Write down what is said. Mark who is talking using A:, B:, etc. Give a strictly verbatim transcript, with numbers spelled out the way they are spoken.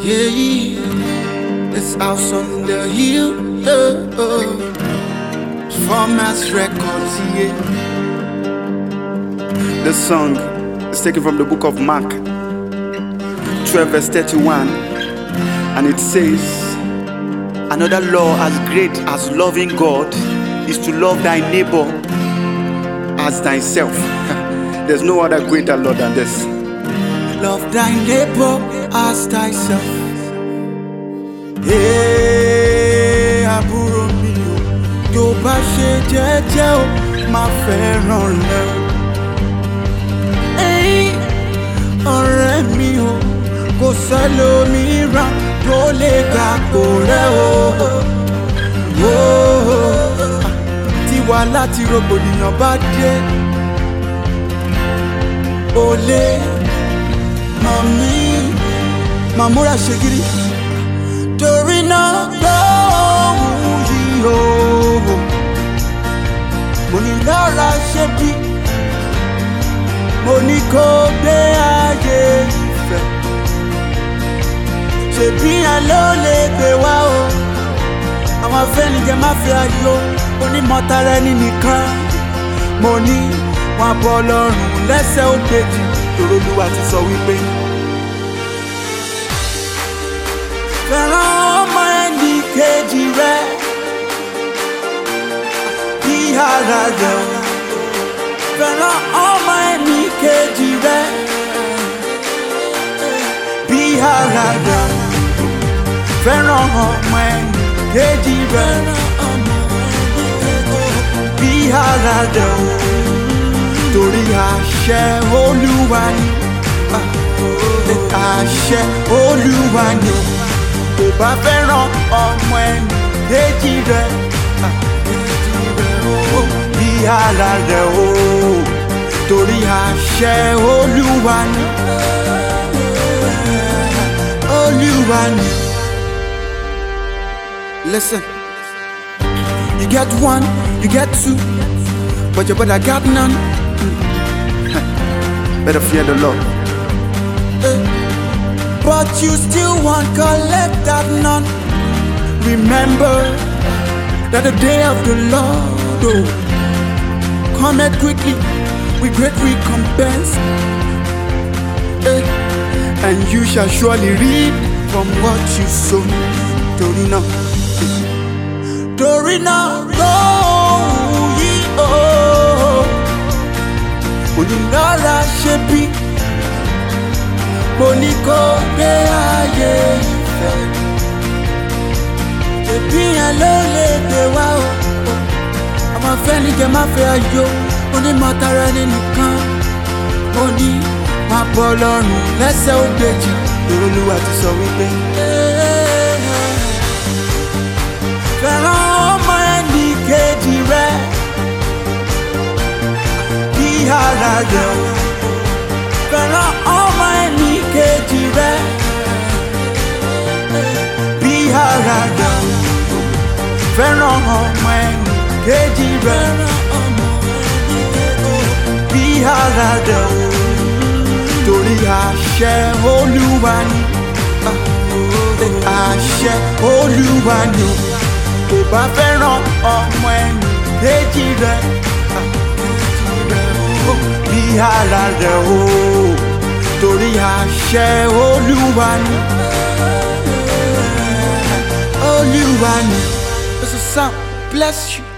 A: Yeah, this house on the hill, uh, uh, Formats Records, yeah.
B: The song is taken from the book of Mark twelve verse thirty-one, and it says, another law as great as loving God is to love thy neighbor as thyself. There's no other greater law than this.
A: Love thy neighbor as thyself. Hey, àbúrò mi o, tó bá ṣe jẹ́jẹ́ o, má fẹ́ràn rẹ o. Hey, ọ̀rẹ́ mi o, kò sẹ́lòmíràn tó lè gbapò rẹ o. Tí wàhálà tí rògbòdìyàn bá dé, o lè mami, mamura ṣègìrì. Torí náà lóhùn yìí o, mo ní lọ́ra ṣe bí, mo ní kó gbé ayé ìfẹ́. Ṣèbí yẹn ló lè gbé wá o, àwọn afẹ́nijẹ má fi ayọ̀, onímọ̀tara ẹni nìkan. Mo ní wọn bọ́ lọ́rùn lẹ́sẹ̀ ó gbèjì, torí Olúwa ti sọ wípé fẹ́ràn ọmọ ẹni kejì rẹ bí ara rẹ. Fẹ́ràn ọmọ ẹni kejì rẹ bí ara rẹ. Fẹ́ràn ọmọ ẹni kejì rẹ bí ara rẹ. Torí àṣẹ Olúwa ni, àṣẹ Olúwa ni. Tó bá fẹ́ràn ọmọ ẹni kejì rẹ bí ara rẹ o, torí àṣẹ Olúwa ni, Olúwa ni. Listen, you get one, you get two, but your brother got none.
B: Better fear the Lord.
A: Hey. But you still won't collect that none. Remember that the day of the Lord oh, cometh quickly with great recompense. Hey. And you shall surely reap from what you sow. Torí náà, torí náà lóhùn yìí o, onílọ́ra ṣe bí, mo ní kó gbé ayé ìfẹ́. Ṣèbí yẹn ló lè gbé wá o, àwọn afẹ́nijẹ má fẹ́ ayọ̀, onímọ̀tara ẹni nìkan. Mo ní wọn bọ́ lọ́rùn lẹ́sẹ̀ ó gbèjì, torí Olúwa ti sọ wípé fẹ́ràn ọmọ ẹni kejì rẹ bí ara rẹ. Fẹ́ràn ọmọ ẹni kejì rẹ bí ara rẹ. Fẹ́ràn ọmọ ẹni kejì rẹ bí ara rẹ. Torí àṣẹ Olúwa ni, àṣẹ Olúwa ni. Tó bá fẹ́ràn ọmọ ẹni kejì rẹ bí ara rẹ o, torí àṣẹ Olúwa ni, Olúwa ni. This is sound bless you.